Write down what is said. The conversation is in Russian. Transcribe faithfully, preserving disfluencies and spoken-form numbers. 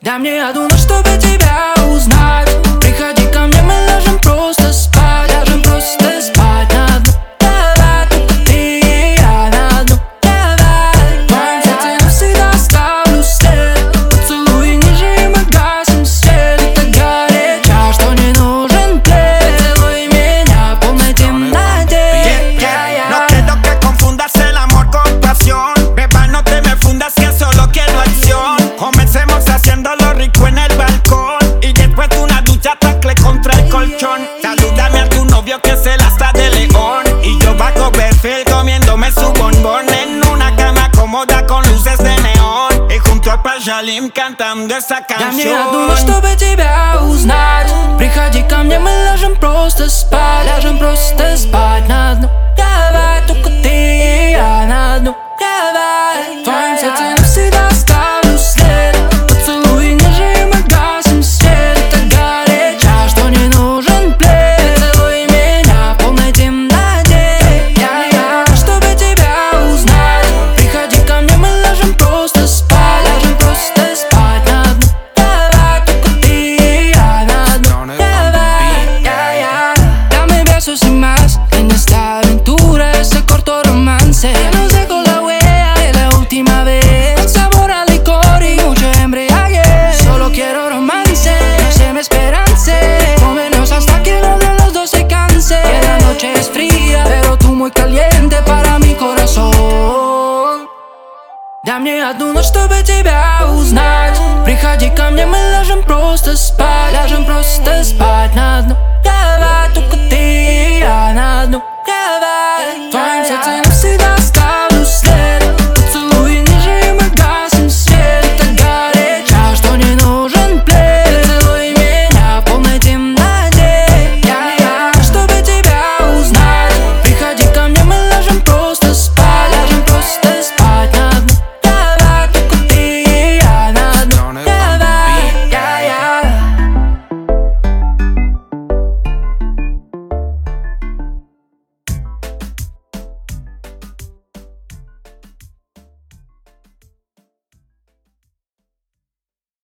Дай мне одну ночь, чтобы тебя узнать. Приходи ко мне, мы ляжем просто спать. Ляжем просто спать на дно. Давай, только ты и я на дно. Давай. В твоем сердце навсегда оставлю след. Поцелуй ниже, и мы гасим свет. И так горячо, что не нужен плед. Целуй меня в полной темноте. yeah, yeah. No quiero que confundas el amor con pasión. Beba, no te me fundas que solo quiero acción. Comencemos haciéndolo rico en el balcón y después de una ducha tacle contra el colchón. Salúdame a tu novio que se la está de león y yo bajo perfil comiéndome su bombón en una cama cómoda con luces de neón y junto a Pajalim cantando esa Дай мне одну canción. ночь, чтобы тебя узнать. Приходи ко мне, мы ляжем просто спать. Ляжем просто спать на дно. Давай, только ты и я на дно. Давай. В твоем сердце навсегда оставлю след. Поцелуй ниже, и мы гасим свет. И так горячо, что не нужен плед. Целуй меня в полной темноте. Я, я, чтобы тебя узнать. Приходи ко мне, мы ляжем просто спать. Ляжем просто спать на дно. Давай, только ты y я на dno. Давай, я, я. Dame besos y más en esta aventura, ese corto romance. Ya no dejo la huella de la última vez. El sabor a licor y mucho embriague. Solo quiero romance, no se me esperance. Cómenos hasta que uno de los dos se canse. Que la noche es fría, pero tú muy caliente para mi corazón. Дай мне одну ночь, чтобы тебя узнать. Приходи ко мне, мы ляжем просто спать. Ляжем просто спать на дно. Давай, только ты и я на дно. Давай. В твоем сердце